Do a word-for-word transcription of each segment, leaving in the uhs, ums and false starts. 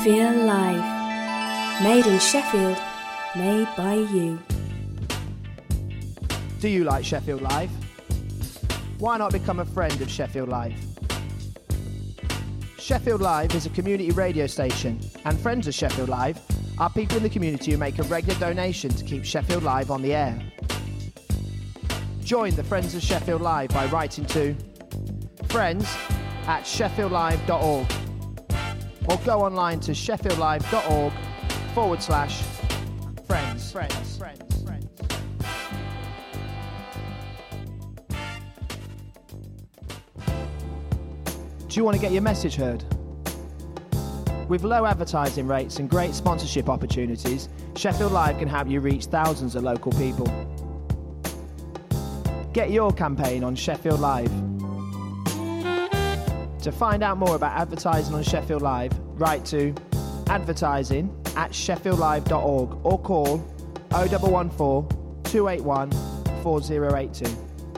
Feel Live. Made in Sheffield, made by you. Do you like Sheffield Live? Why not become a friend of Sheffield Live? Sheffield Live is a community radio station, and friends of Sheffield Live are people in the community who make a regular donation to keep Sheffield Live on the air. Join the Friends of Sheffield Live by writing to friends at sheffield live dot org or go online to sheffield live dot org forward slash friends. Friends. Friends. Friends. Do you want to get your message heard? With low advertising rates and great sponsorship opportunities, Sheffield Live can help you reach thousands of local people. Get your campaign on Sheffield Live. To find out more about advertising on Sheffield Live, write to advertising at sheffield live dot org or call oh one one four, two eight one, four oh eight two.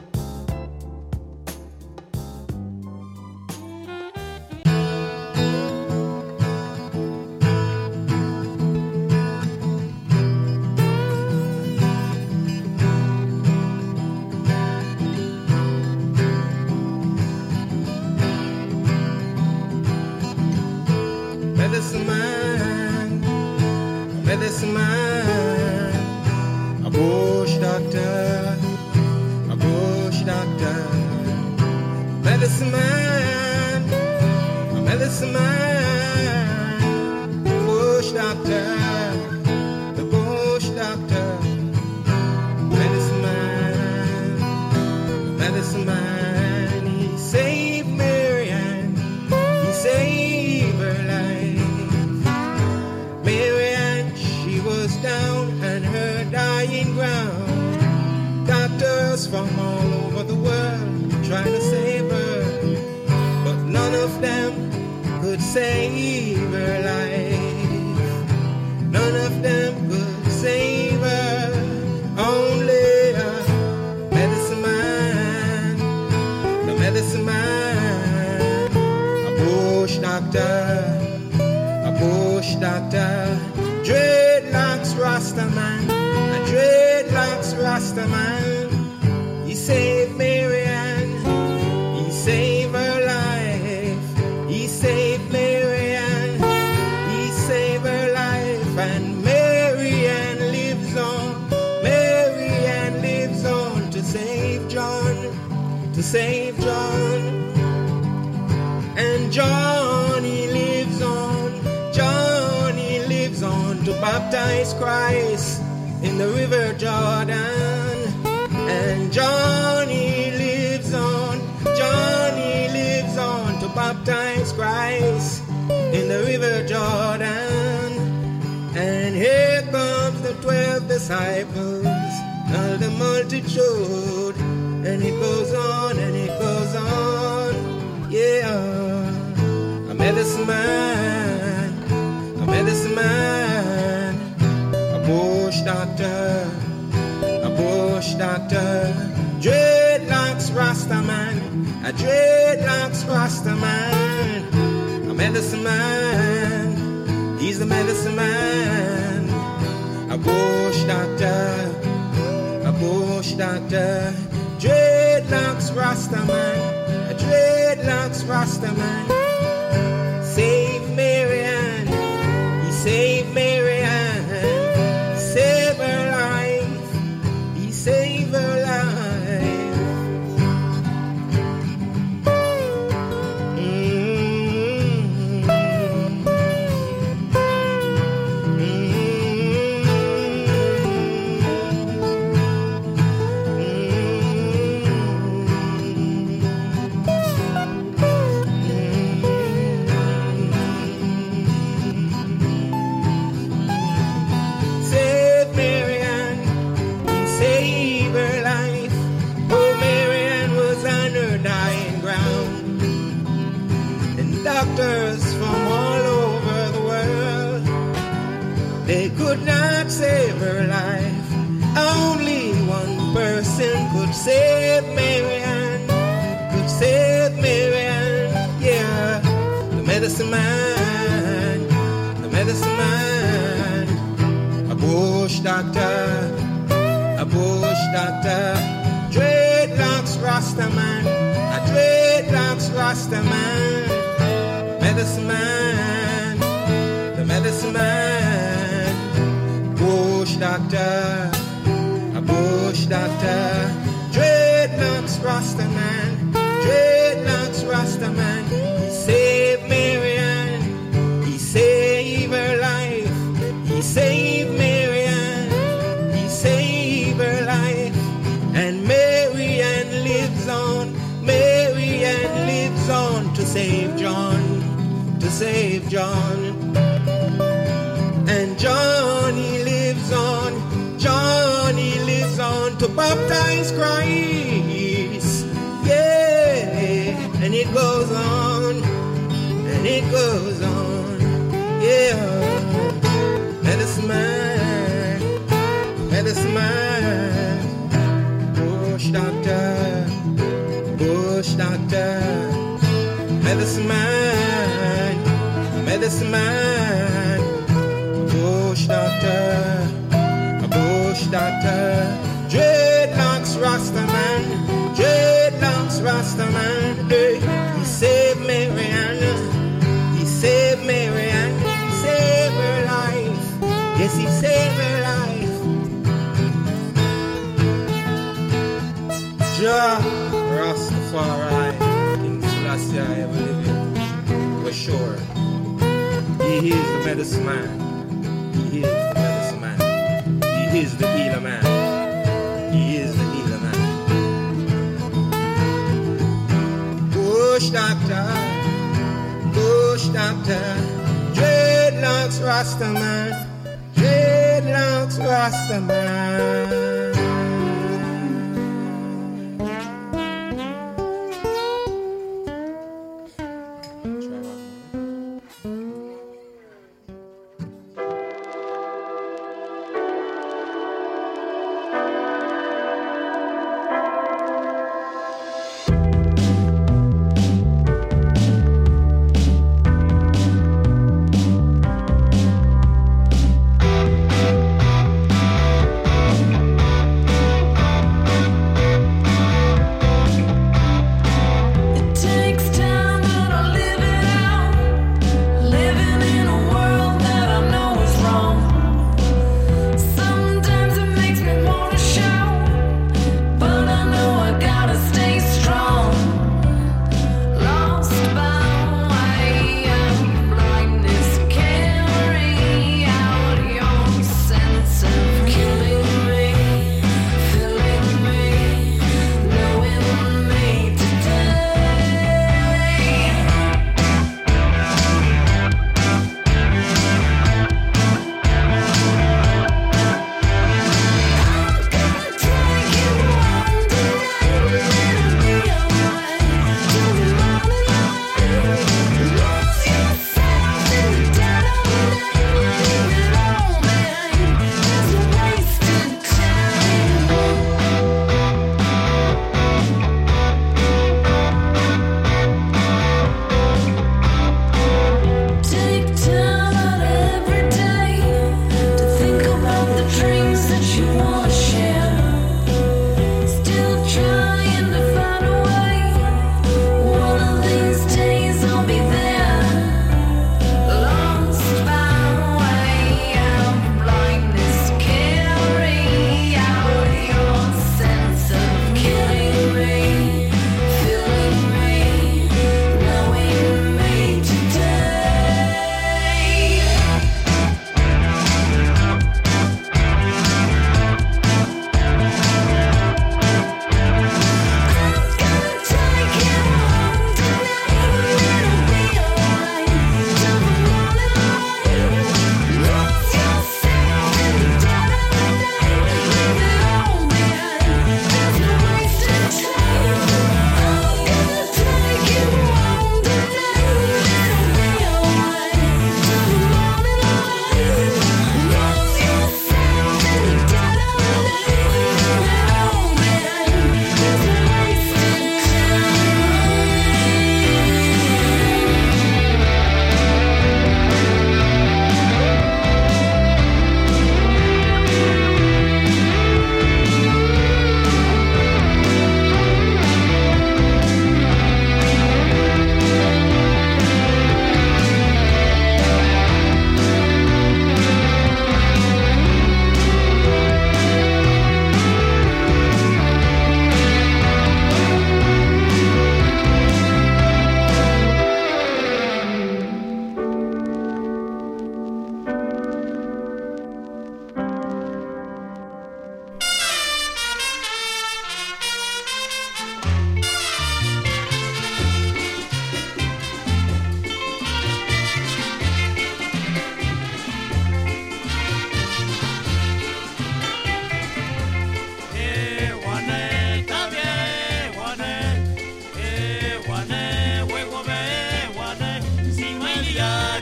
Medicine man, medicine man, a bush doctor, a bush doctor. Medicine man, a medicine man, bush doctor, the bush doctor. Medicine man, medicine man, he saved Marianne, he saved her life. Down and her dying ground. Doctors from all over the world trying to save her, but none of them could save her life. None of them could save her. Only a medicine man, the medicine man, a bush doctor, a bush doctor. Dreadlocks Rasta man, a dreadlocks Rasta man. He saved Marianne, he saved her life. He saved Marianne, he saved her life. And Marianne lives on, Marianne lives on to save John, to save John. And Johnny lives on, Johnny lives on to baptize Christ in the river Jordan. And Johnny lives on, Johnny lives on to baptize Christ in the river Jordan. And here comes the twelve disciples, all the multitude. And it goes on and it goes on, yeah. A medicine man, a medicine man, a bush doctor, a bush doctor. Dreadlocks Rasta man, a dreadlocks Rasta man, a medicine man. He's the medicine man, a bush doctor, a bush doctor. Dreadlocks Rasta man, a dreadlocks Rasta man. Save Marianne, he saved Marianne, save her life, he saved her life. Mm-hmm. Doctors from all over the world, they could not save her life. Only one person could save Marianne, could save Marianne, yeah. The medicine man, medicine man, a bush doctor, a bush doctor, dreadlocks Rasta man, a dreadlocks Rasta man, medicine man, the medicine man, bush doctor, a bush doctor, dreadlocks Rasta man, dreadlocks Rasta man. He saved Marianne, he saved her life, he saved Marianne, he saved her life, and Marianne lives on, Marianne lives on to save John, to save John, and Johnny lives on, Johnny lives on to baptize Christ, yeah, and it goes on, and it goes on, yeah. Medicine man, medicine man, bush doctor, bush doctor, medicine man, medicine man, bush doctor, a bush doctor, dreadlocks Rasta man, dreadlocks Rasta man, hey. He saved Marianne, he saved Marianne, he saved her life, yes he saved her life. Jah Rastafari, King Selassie I ever living, for sure. He is the medicine man, he is the medicine man, he is the healer man, he is the healer man. Bush doctor, bush doctor, dreadlocks Rasta man, dreadlocks Rasta man.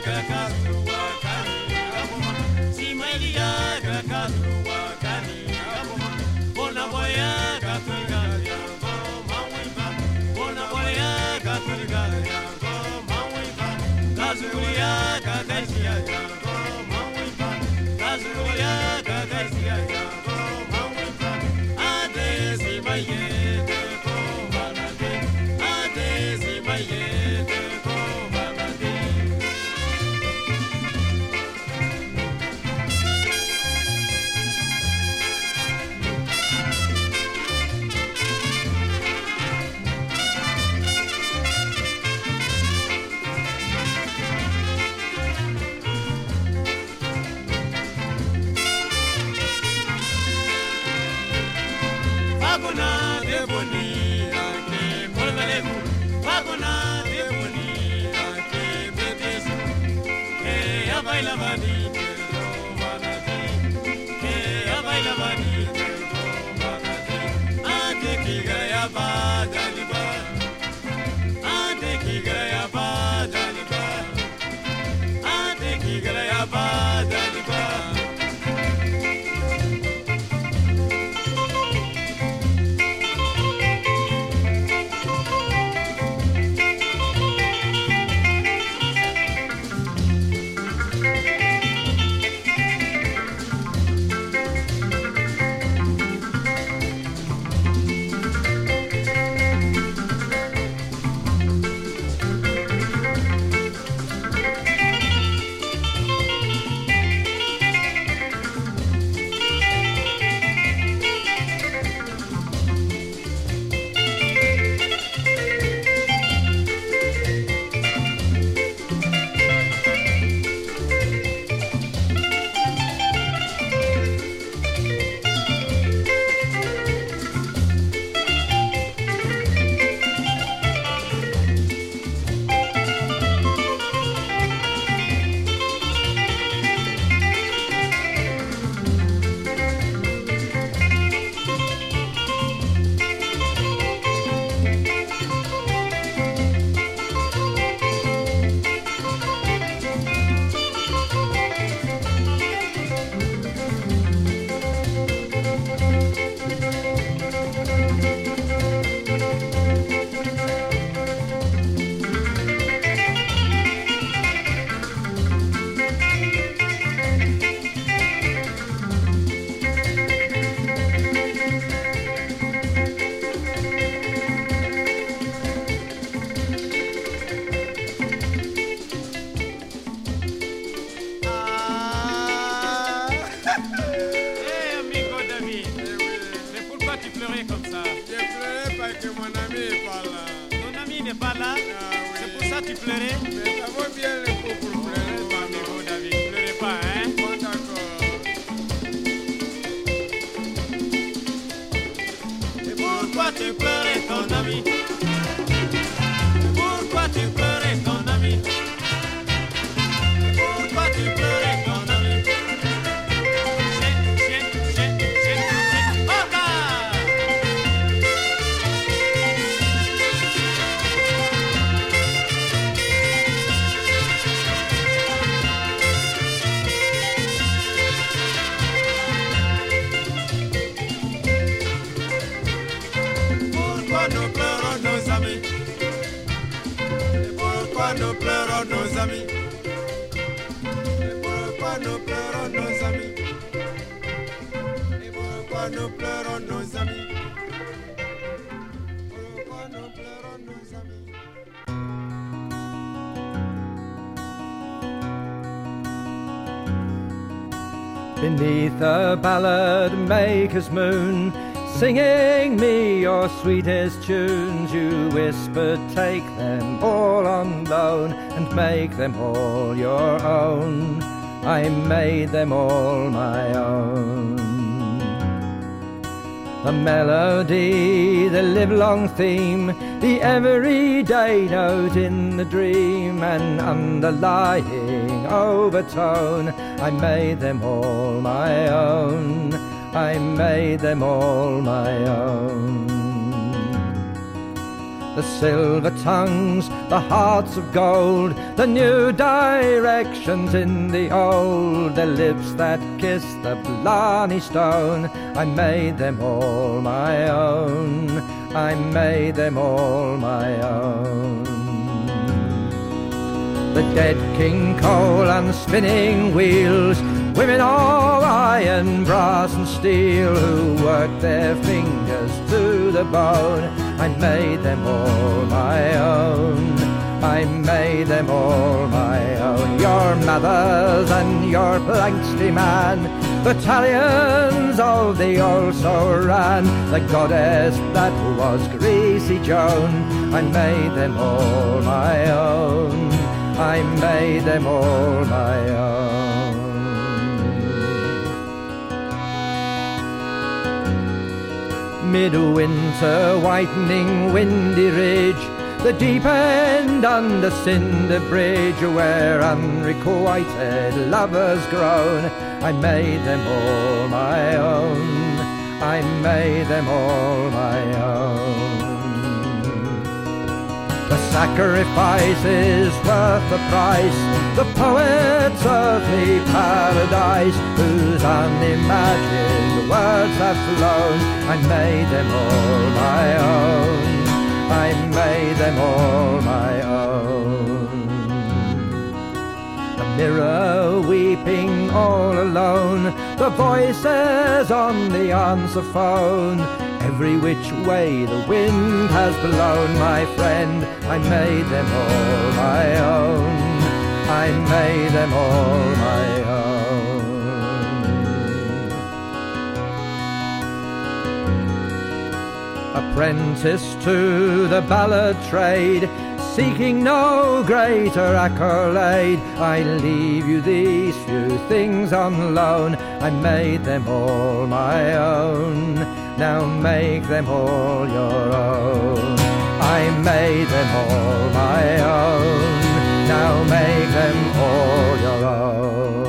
Beneath the ballad maker's moon, singing me your sweetest tunes, you whispered, take them all on loan and make them all your own. I made them all my own. The melody, the livelong theme, the everyday note in the dream, and underlying overtone, I made them all my own. I made them all my own. the silver tongues, the hearts of gold, the new directions in the old, the lips that kiss the Blarney Stone. I made them all my own, I made them all my own. The dead King Cole and the spinning wheels, women all iron, brass and steel, who worked their fingers to the bone. I made them all my own, I made them all my own. Your mothers and your Blanksley man, battalions of the also ran, the goddess that was Greasy Joan. I made them all my own, I made them all my own. Midwinter, whitening windy ridge, the deep end under Cinder Bridge, where unrequited lovers groan. I made them all my own, I made them all my own. The sacrifice is worth the price, the poet's earthly paradise, whose unimagined words have flown. I made them all my own, I made them all my own. The mirror weeping all alone, the voices on the answer phone, every which way the wind has blown, my friend. I made them all my own, I made them all my own. Apprentice to the ballad trade, seeking no greater accolade, I leave you these few things on loan. I made them all my own, now make them all your own. I made them all my own, now make them all your own.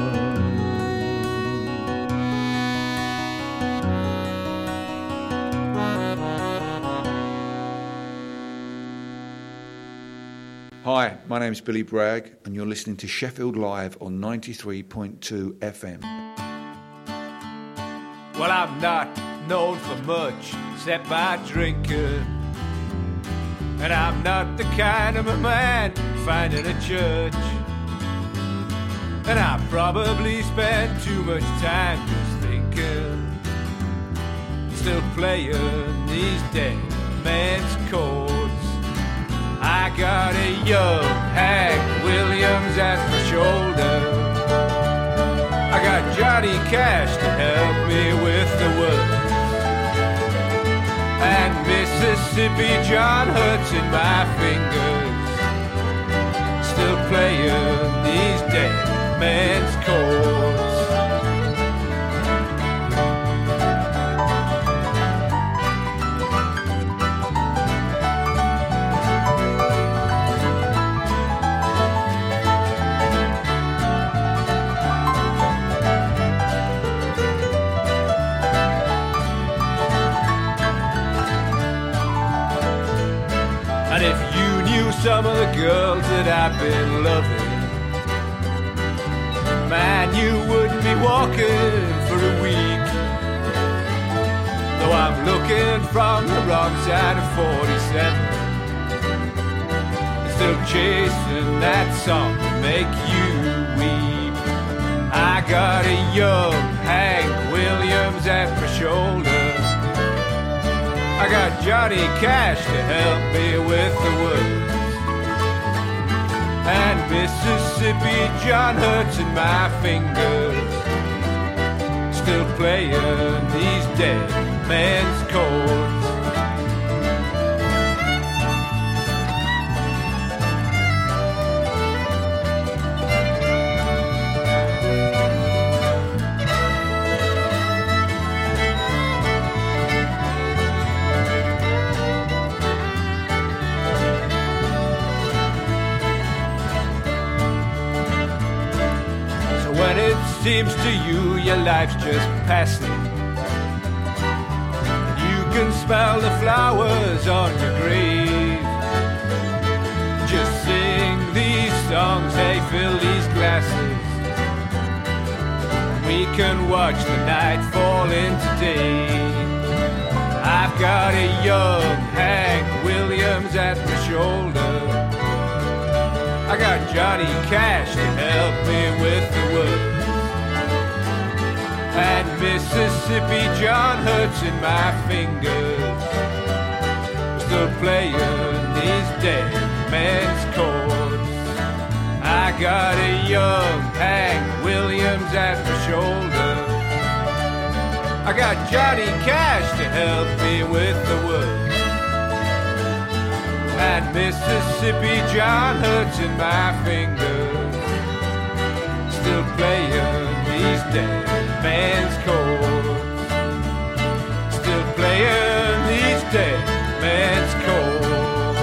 Hi, my name's Billy Bragg, and you're listening to Sheffield Live on ninety-three point two F M. Well, I'm not known for much except by drinking, and I'm not the kind of a man finding a church, and I probably spend too much time just thinking, still playing these dead man's chords. I got a young Hank Williams at my shoulder, I got Johnny Cash to help me with the words, and Mississippi John Hurts in my fingers, still playing these dead man's chords. And if you knew some of the girls that I've been loving, man, you wouldn't be walking for a week. Though I'm looking from the wrong side of forty-seven, and still chasing that song to make you weep. I got a young Hank Williams at my shoulder, I got Johnny Cash to help me with the words, and Mississippi John Hurts in my fingers, still playing these dead man's chords. When it seems to you your life's just passing, you can smell the flowers on your grave. Just sing these songs, hey, fill these glasses. We can watch the night fall into day. I've got a young Hank Williams at my shoulder. I got Johnny Cash to help me with the words. And Mississippi John hurts in my fingers. Still playing these dead man's chords. I got a young Hank Williams at my shoulder. I got Johnny Cash to help me with the words. And Mississippi John hurts in my fingers. Still playing these dead man's chords. Still playing these dead man's chords.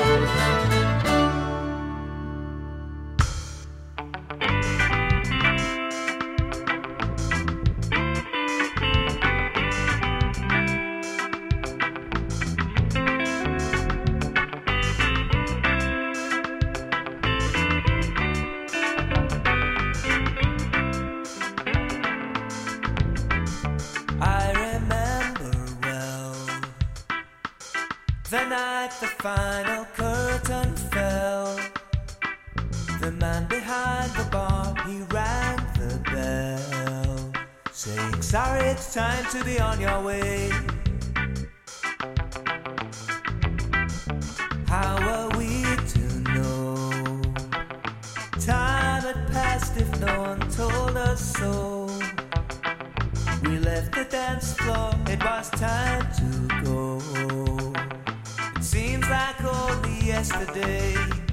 The final curtain fell. The man behind the bar, he rang the bell, saying, sorry, it's time to be on your way. How are we to know? Time had passed if no one told us so. We left the dance floor, it was time to go. Seems like only yesterday.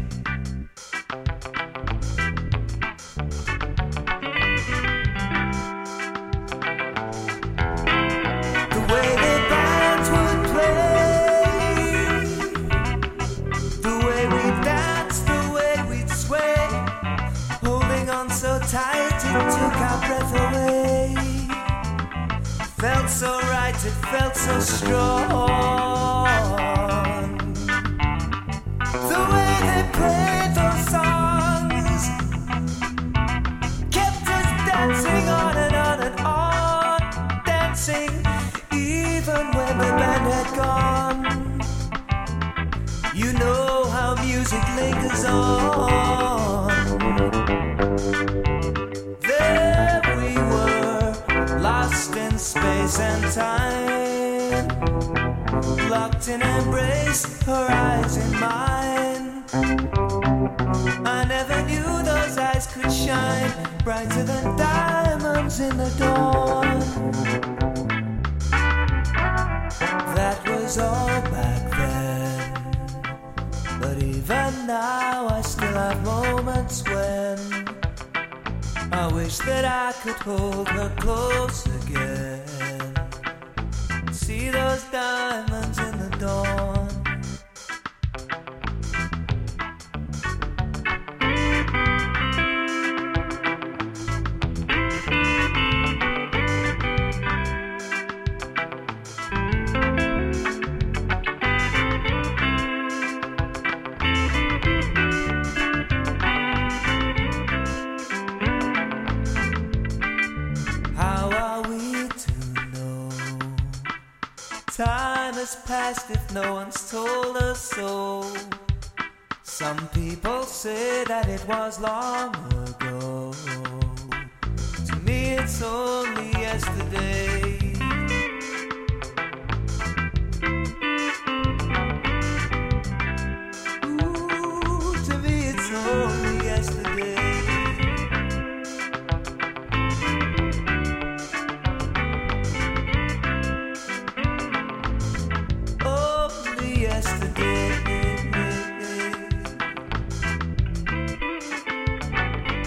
The way the bands would play, the way we danced, the way we'd sway, holding on so tight it took our breath away. Felt so right, it felt so strong. The way they played those songs kept us dancing on and on and on, dancing even when the band had gone. You know how music lingers on. There we were, lost in space and time, locked in embrace, her eyes in mine. I never knew those eyes could shine brighter than diamonds in the dawn. That was all back then, but even now I still have moments when I wish that I could hold her close again. See those diamonds in the dawn. Time has passed if no one's told us so. Some people say that it was long ago. To me it's only yesterday. Ooh, to me it's only yesterday. Yesterday.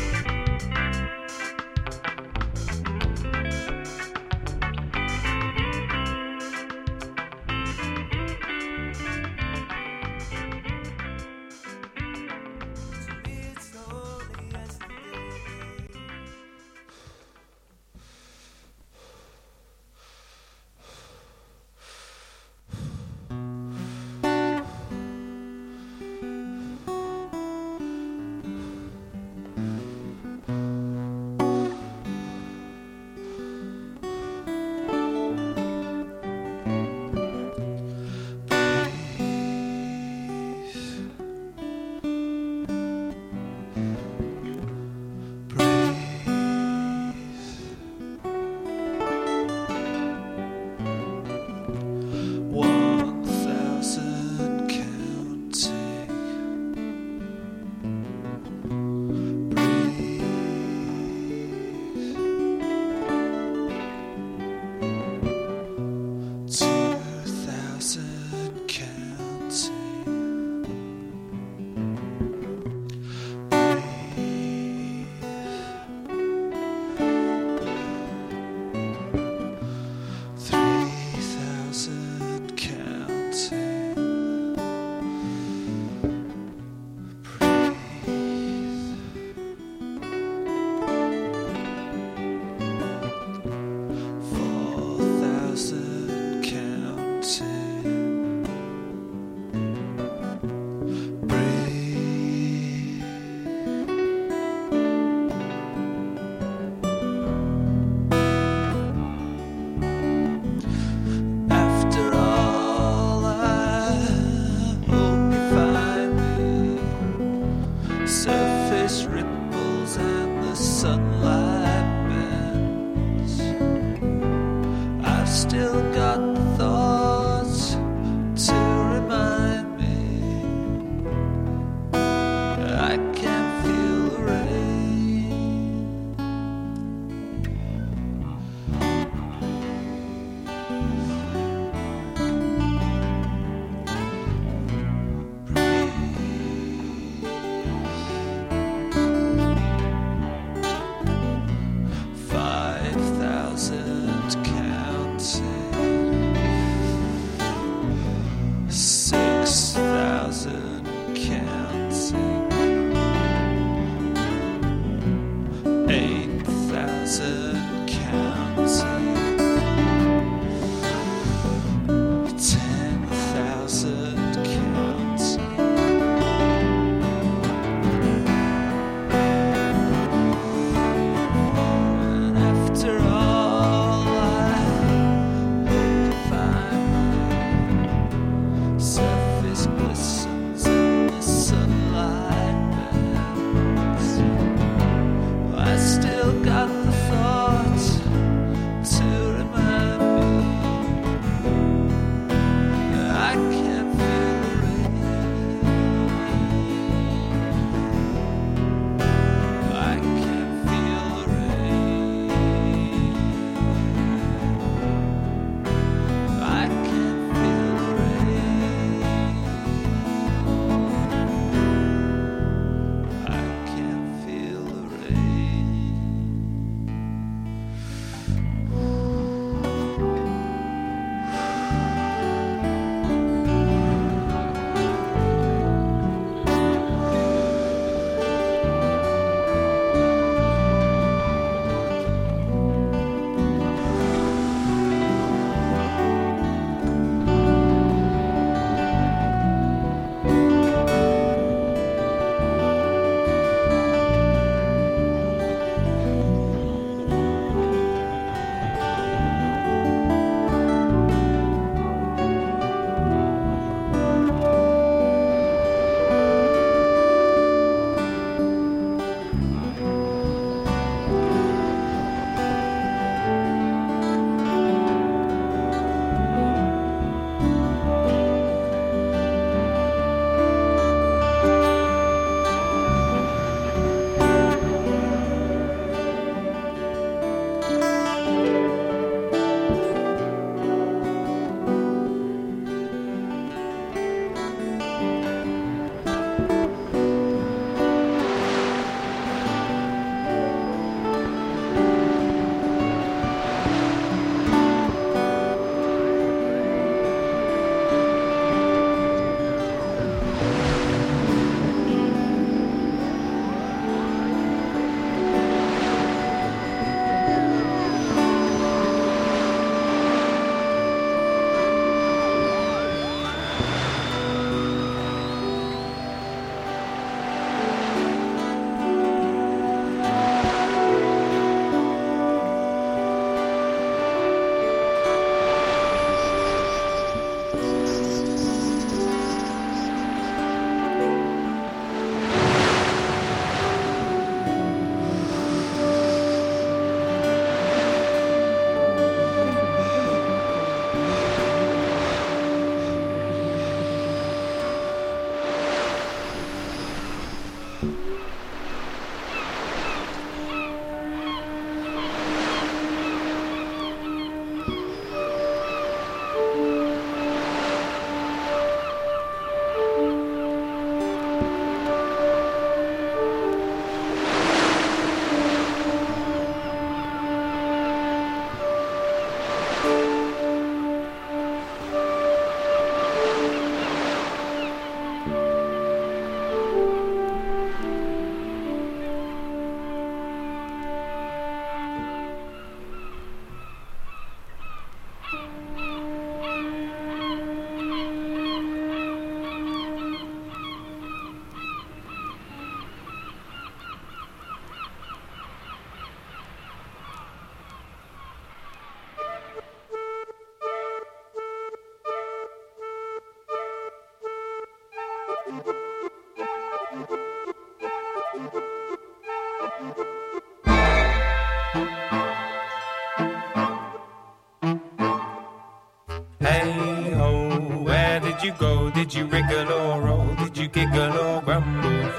Hey ho, where did you go? Did you wriggle or roll? Did you giggle or grumble?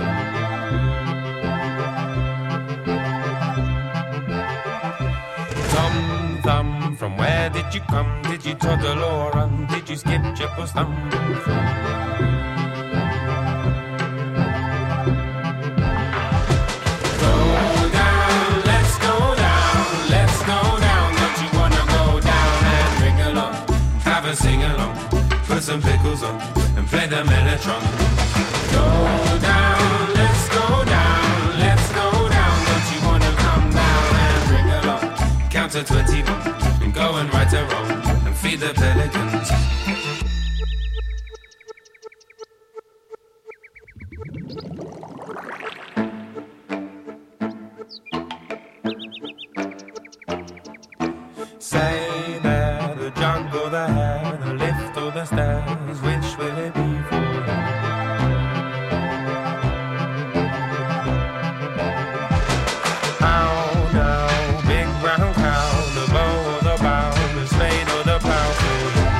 Tom Thumb, from where did you come? Did you toddle or run? Did you skip, jump or stumble? Sing along, put some pickles on, and play the mellotron. Go down, let's go down, let's go down. Don't you wanna come down and ring along? Count to twenty-one, and go and right a wrong, and feed the pelicans. Say there, the jungle there, the lift or the stairs, which will it be for? How now, big brown cow, the bow or the bow, the spade or the plow for you?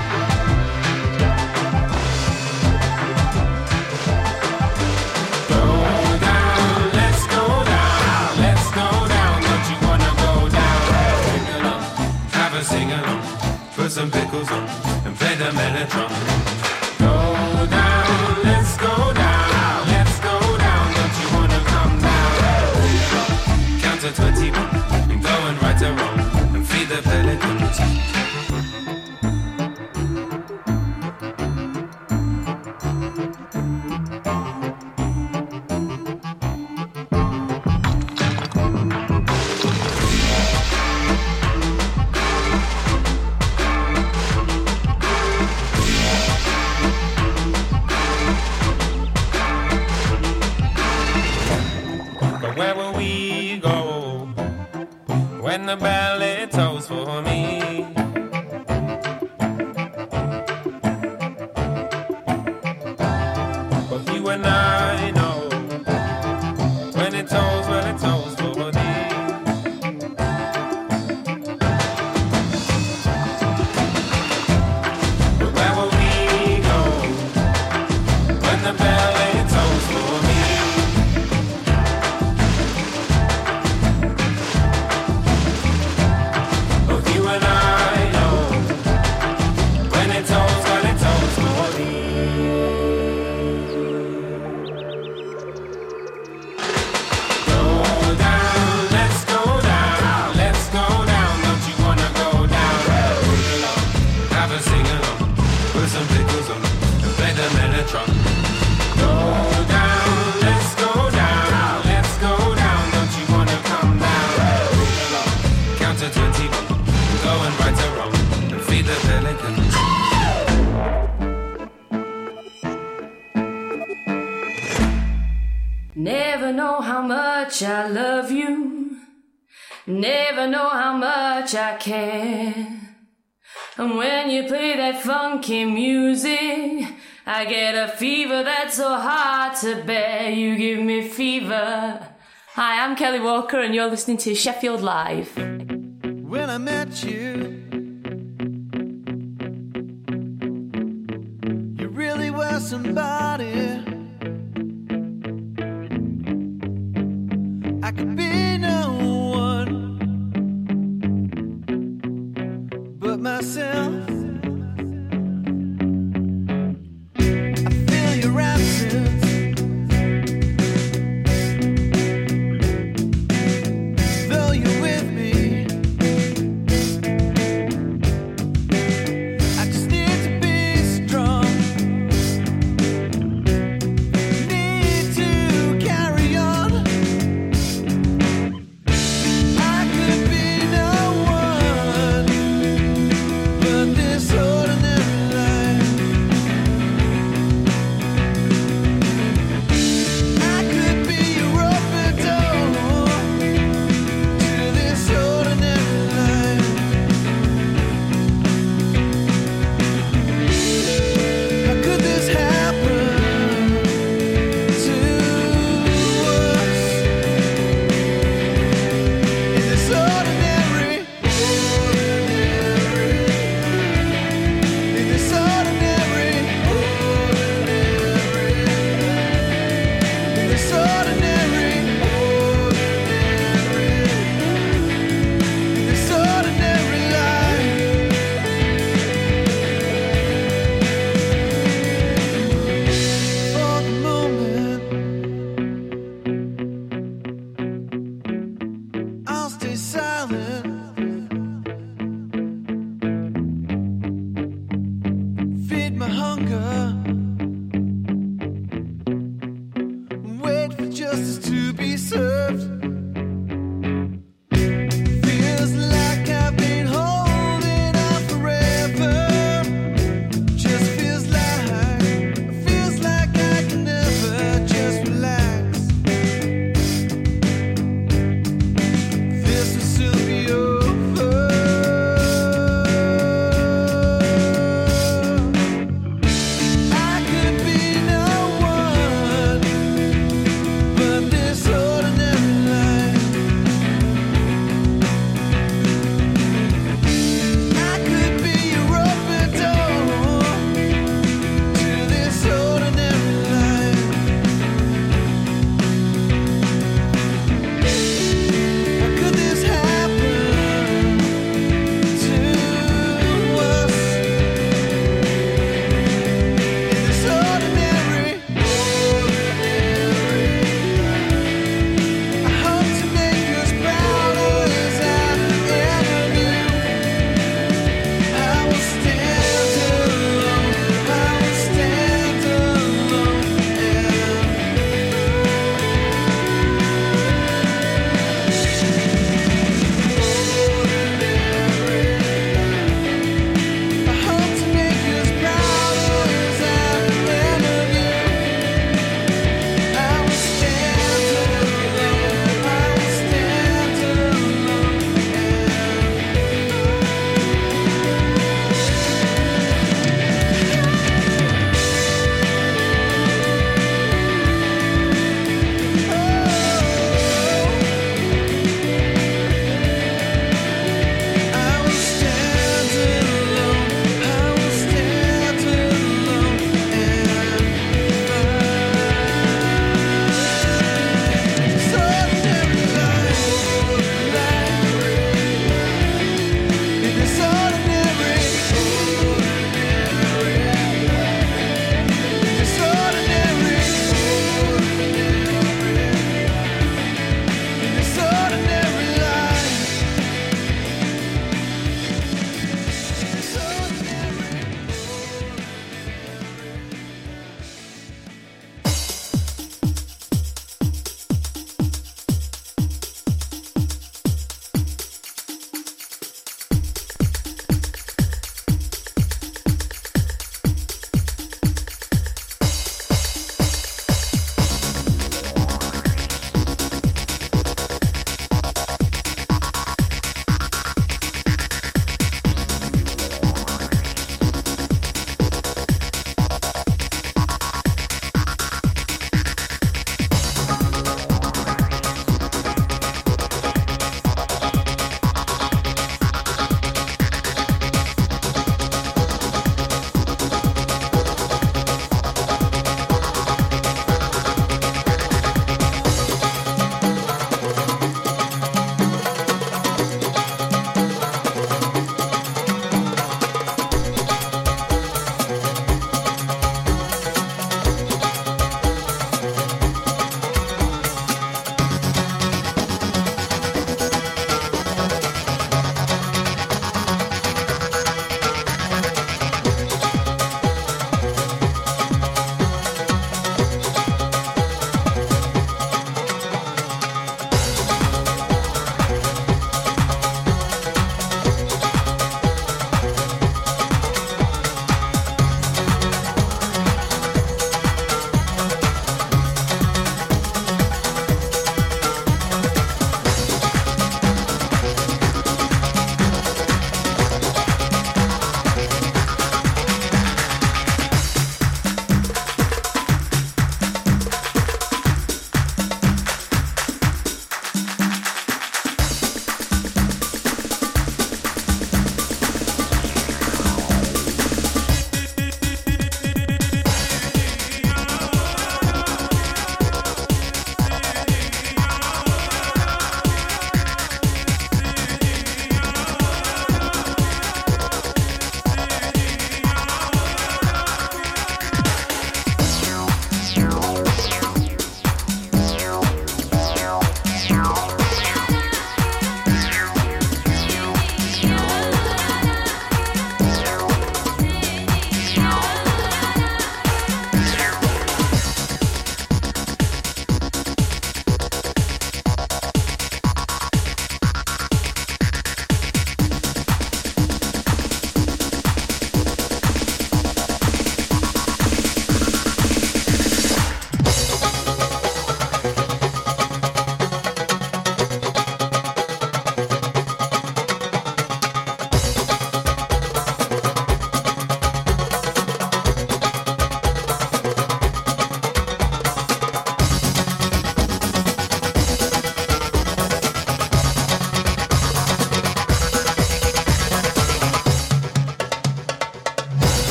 Go down, let's go down, let's go down. Don't you wanna go down? Sing along, have a sing along, put some pickles on, and play the mellotron. Go down, let's go down, let's go down. Don't you wanna come down? Count to twenty-one, and go and right a wrong, and feed the pelicans. Where will we go when the ballet tolls for me? But you and I know when it tolls, when it tolls for thee. But where will we go when the ballet tolls for me? Never know how much I love you, never know how much I care. And when you play that funky music, I get a fever that's so hard to bear. You give me fever. Hi, I'm Kelly Walker and you're listening to Sheffield Live. When I met you, you really were somebody. I could be no one but myself. I feel your absence. Though you're with me, I just need to be strong. Need to carry on.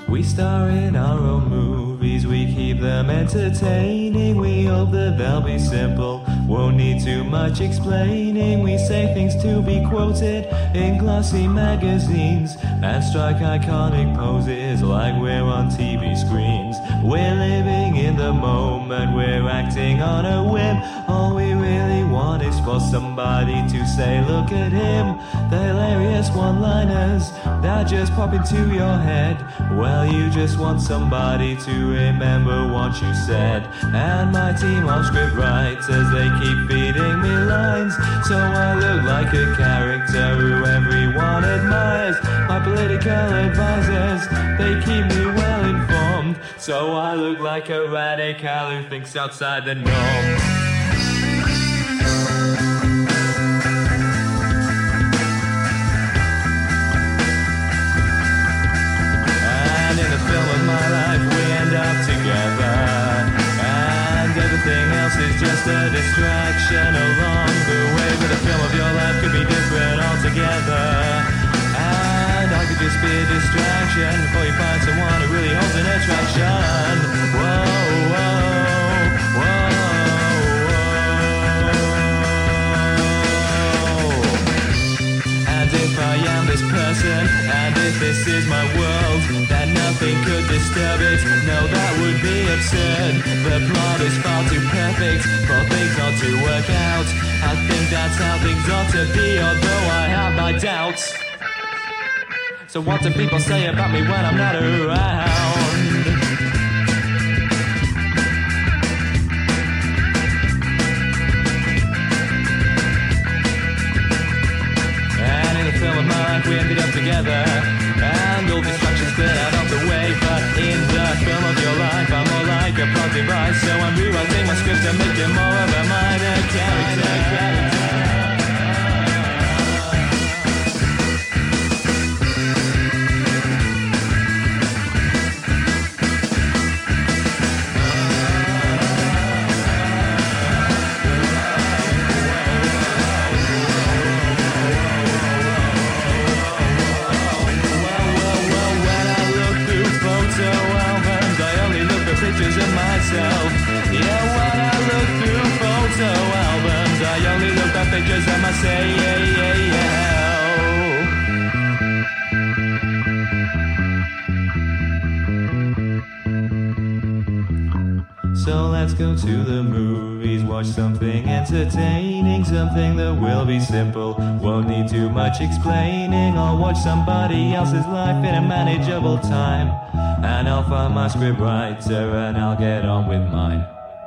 We star in our own movies, we keep them entertaining. We hope that they'll be simple, won't need too much explaining. We say things to be quoted in glossy magazines and strike iconic poses like we're on T V screens. We're living in the moment, we're acting on a whim. All we really want is for somebody to say, look at him. The hilarious one-liners that just pop into your head. Well, you just want somebody to remember what you said. And my team of script writers, they keep feeding me lines, so I look like a character who everyone admires. My political advisors, they keep me well informed, so I look like a radical who thinks outside the norm. My life, we end up together, and everything else is just a distraction along the way. But the film of your life could be different altogether, and I could just be a distraction before you find someone who really holds an attraction. Whoa, whoa, whoa. If I am this person, and if this is my world, then nothing could disturb it. No, that would be absurd. The plot is far too perfect for things not to work out. I think that's how things ought to be, although I have my doubts. So what do people say about me when I'm not around? Film of my life, we ended up together, and all distractions cleared out of the way. But in the film of your life, I'm more like a plot device, so I'm rewriting my script and making more of a minor character. character. Pictures of myself. Yeah, when I look through photo albums, I only look at pictures of myself. Yeah, yeah, yeah. So let's go to the movies, watch something entertaining, something that will be simple, won't need too much explaining. Or watch somebody else's life in a manageable time, and I'll find my script writer and I'll get on with mine.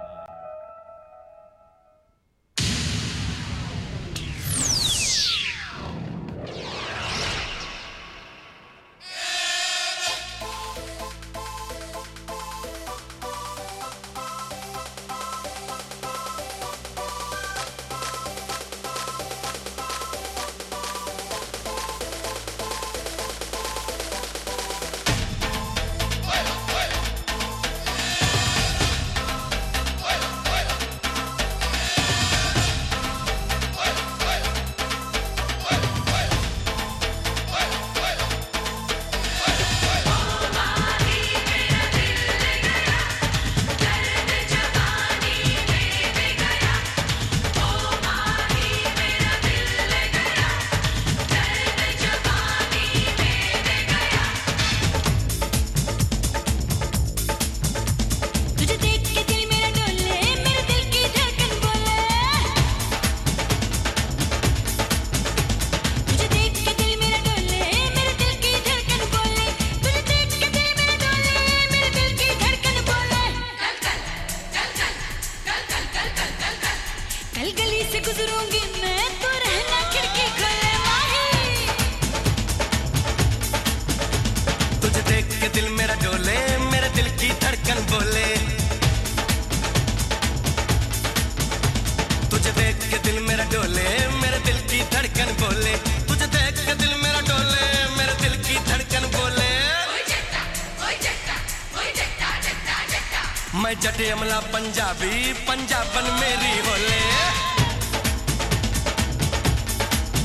मैं जट अमला पंजाबी पंजाबन मेरी होले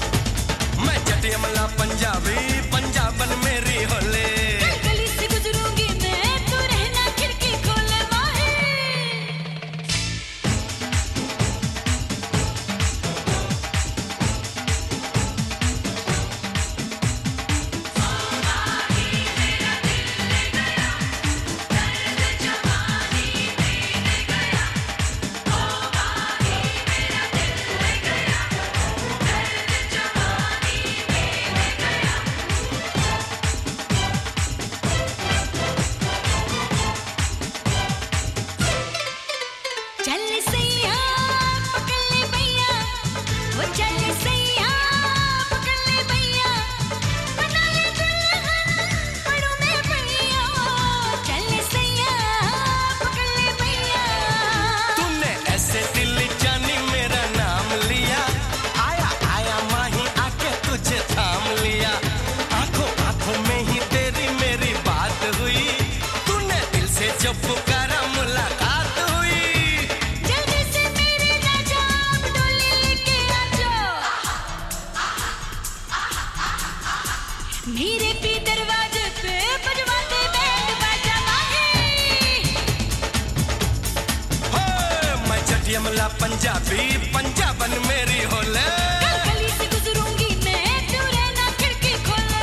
मैं जट अमला पंजाबी पंजाबन मेरी होले गली से गुजरूं चटियमला पंजाबी पंजाबन मेरी होले गली से गुजरूंगी मैं तू रहना खिड़की खोले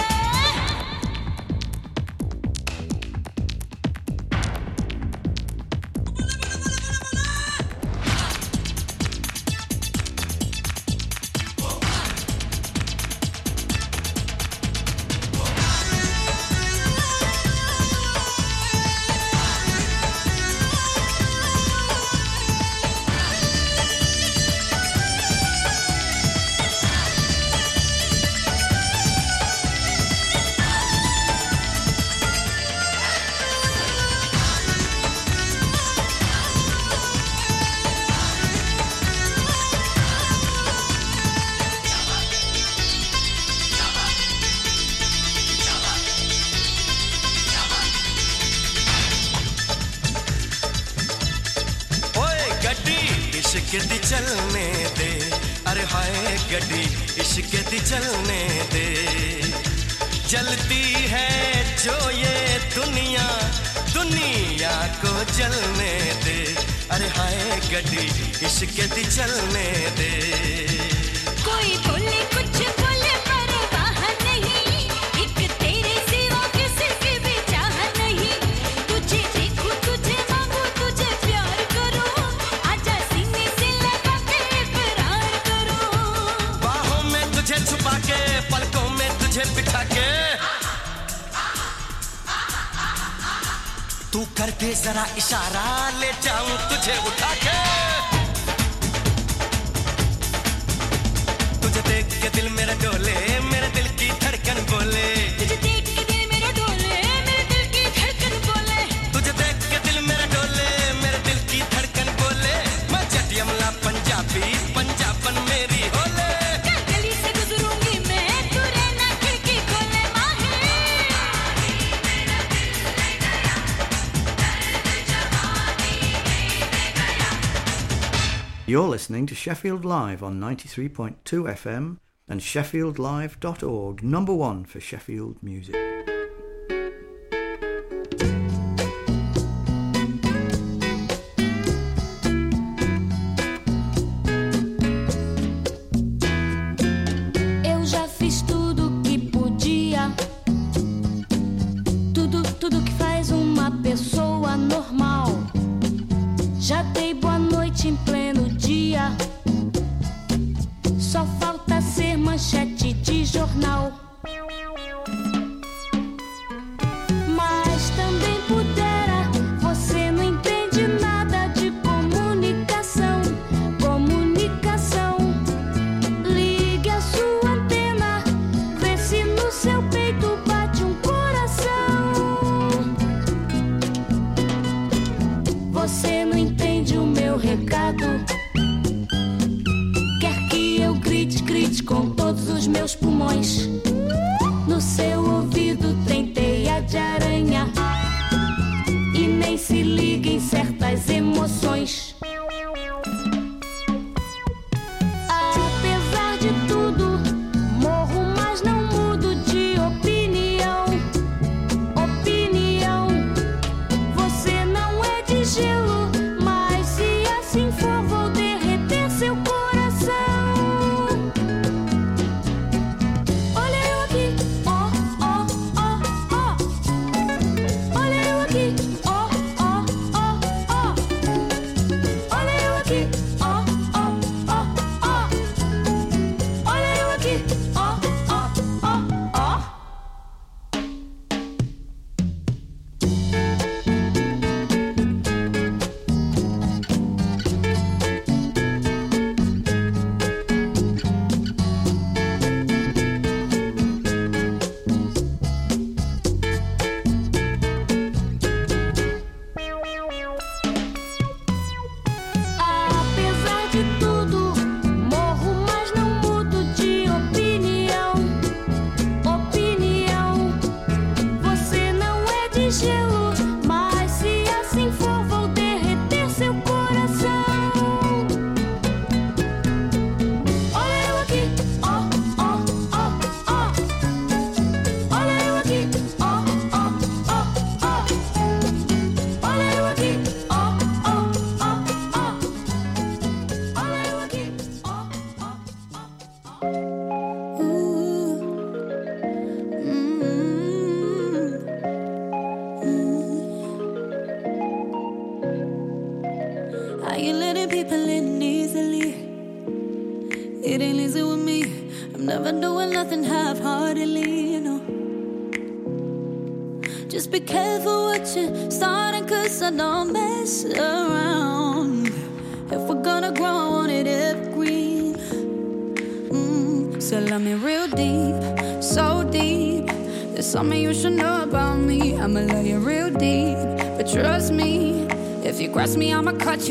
इश्क दी चलने दे अरे हाय गड्डी इश्क दी चलने दे जलती है जो ये दुनिया दुनिया को जलने दे अरे हाय गड्डी इश्क दी चलने दे कोई बोले कुछ बोले परवाह नहीं एक तेरे सिवा किसी की भी चाह नहीं तुझे देखूं तुझे मांगूं तुझे प्यार करूं आजा सीने से लगा के इकरार करूं बाहों में तुझे छुपा के पलकों में तुझे बिठा के तू कर दे जरा इशारा ले जाऊं तुझे उठा के तुझे देख के दिल मेरा डोले मेरे दिल की धड़कन बोले तुझे देख के दिल मेरा डोले मेरे दिल की धड़कन बोले तुझे देख के दिल मेरा डोले मेरे दिल की धड़कन बोले मैं चटियमला पंजाबी पंजाबन मेरी होले गली से गुजरूंगी मैं तू रहना खिड़की खोले माही You're listening to Sheffield Live on ninety-three point two F M and sheffield live dot org, number one for Sheffield music. Eu já fiz tudo que podia, tudo, tudo que faz uma pessoa normal. Já dei boa noite em pleno dia, só falta ser manchete de jornal. Mas também pudera, você não entende nada de comunicação. Comunicação, ligue a sua antena, vê se no seu peito bate um coração. Você não entende o meu recado, quer que eu grite, grite com todos os meus pulmões. No seu ouvido tem teia de aranha e nem se liga em certas emoções. Apesar de tudo, morro, mas não mudo de opinião. Opinião, você não é de gelo, mas se assim for vou derreter seu coração. Olha Why you letting people in easily? It ain't easy with me. I'm never doing nothing half-heartedly, you know. Just be careful what you're starting, cause I don't mess around. If we're gonna grow, I want it evergreen. mm, So love me real deep, so deep. There's something you should know about me. I'ma love you real deep, but trust me, if you cross me, I'ma cut you